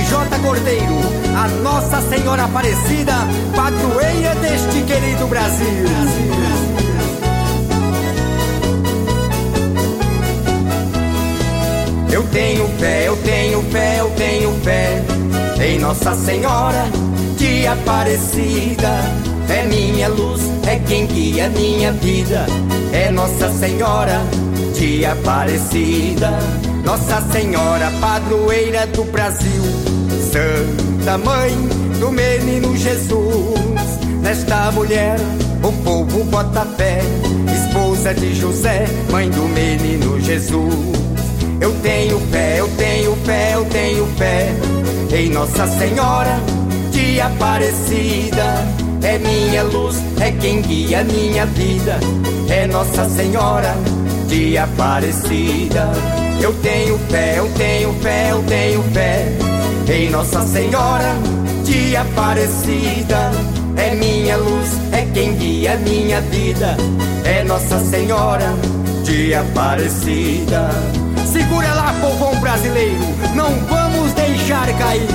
J. Cordeiro, a Nossa Senhora Aparecida, padroeira deste querido Brasil. Eu tenho fé, eu tenho fé, eu tenho fé em Nossa Senhora de Aparecida. É minha luz, é quem guia minha vida. É Nossa Senhora de Aparecida. Nossa Senhora, padroeira do Brasil, Santa Mãe do Menino Jesus. Nesta mulher o povo bota fé, esposa de José, mãe do Menino Jesus. Eu tenho fé, eu tenho fé, eu tenho fé em Nossa Senhora de Aparecida. É minha luz, é quem guia minha vida. É Nossa Senhora de Aparecida. Eu tenho fé, eu tenho fé, eu tenho fé em Nossa Senhora de Aparecida. É minha luz, é quem guia minha vida. É Nossa Senhora de Aparecida. Segura lá, povão brasileiro, não vamos deixar cair.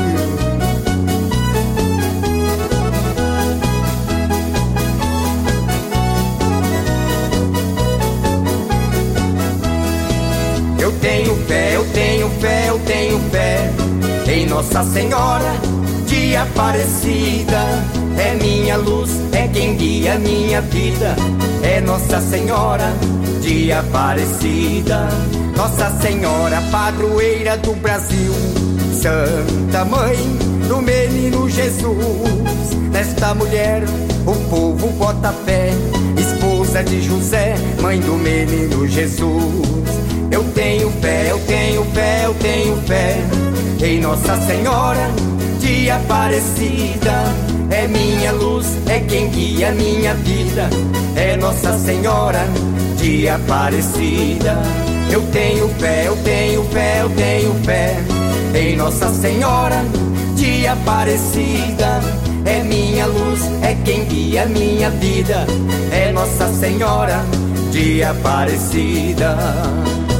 Eu tenho fé, eu tenho fé, eu tenho fé em Nossa Senhora de Aparecida. É minha luz, é quem guia minha vida. É Nossa Senhora de Aparecida. Nossa Senhora, padroeira do Brasil, Santa Mãe do Menino Jesus. Nesta mulher o povo bota fé, esposa de José, mãe do Menino Jesus. Eu tenho fé, eu tenho fé, eu tenho fé em Nossa Senhora de Aparecida. É minha luz, é quem guia minha vida. É Nossa Senhora de Aparecida. Eu tenho fé, eu tenho fé, eu tenho fé em Nossa Senhora de Aparecida. É minha luz, é quem guia minha vida. É Nossa Senhora de Aparecida.